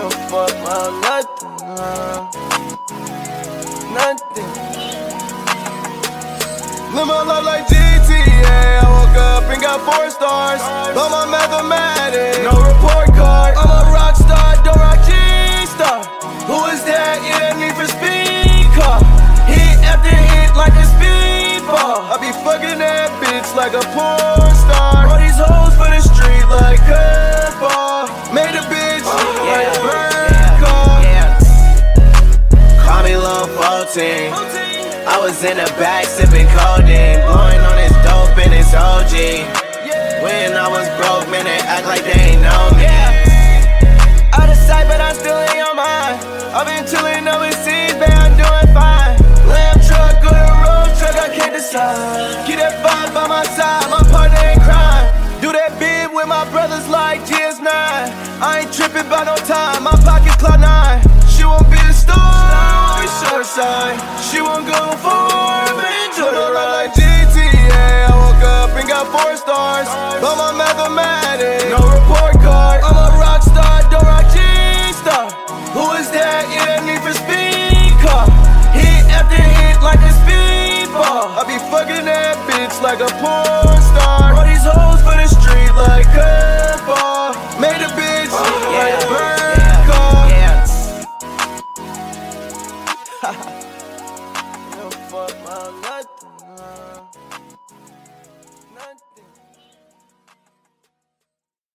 a fuck about nothing, nothing. Live my life like GTA. I woke up and got 4 stars. But my mathematics, no report card. I'm a rock star, don't rock G-Star. Who is that? Yeah, need for speed car. Hit after hit like a speedball. I be fucking that bitch like a porn star. All these hoes for the street like curveball. Made a bitch like a bird car. Call me Lil 14. I was in the back sipping codeine, blowing on this dope and it's OG. When I was broke, man, they act like they ain't know me. Out of sight, but I'm still in your mind. I've been chillin' overseas, man, I'm doing fine. Lamb truck or a road truck, I can't decide. Keep that vibe by my side, my partner ain't crime. Do that bid with my brothers like GS9. I ain't trippin' by no time, my pocket's cloud 9. She won't be a star, we short side. She won't go for me, enjoy the ride like GTA. I woke up and got 4 stars. But my mathematics, no report card. I'm a rock star, don't rock G-Star. Who is that? Yeah, need for speed car. Hit after hit like a speedball. I be fucking that bitch like a porn